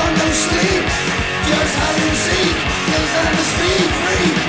want no sleep. Just hide and seek, 'cause I'm a speed freak.